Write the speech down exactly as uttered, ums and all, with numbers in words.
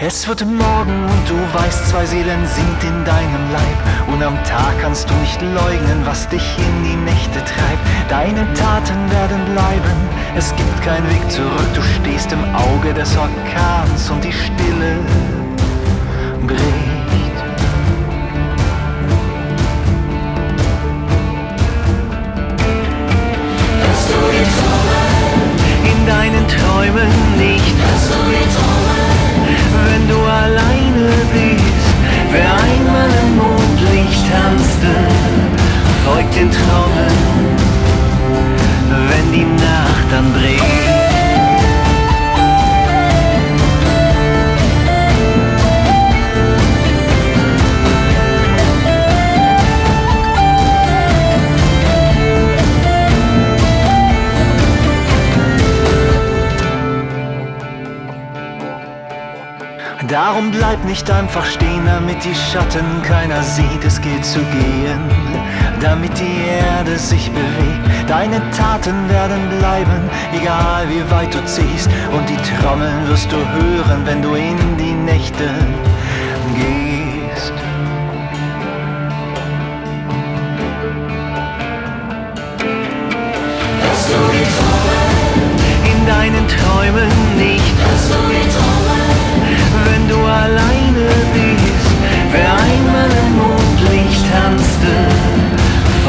Es wird morgen und du weißt, zwei Seelen sind in deinem Leib. Und am Tag kannst du nicht leugnen, was dich in die Nächte treibt. Deine Taten werden bleiben, es gibt keinen Weg zurück. Du stehst im Auge des Orkans und die Stille bricht. Hast du die Träume? In deinen Träumen nicht. Hast du die Träume? Wenn du alleine bist, wer einmal im Mondlicht tanzte, folgt den Trommeln, wenn die Nacht dann bricht. Darum bleib nicht einfach stehen, damit die Schatten keiner sieht. Es gilt zu gehen, damit die Erde sich bewegt. Deine Taten werden bleiben, egal wie weit du ziehst. Und die Trommeln wirst du hören, wenn du in die Nächte gehst. Hast du die Träume? In deinen Träumen nicht. Hast du die Träume?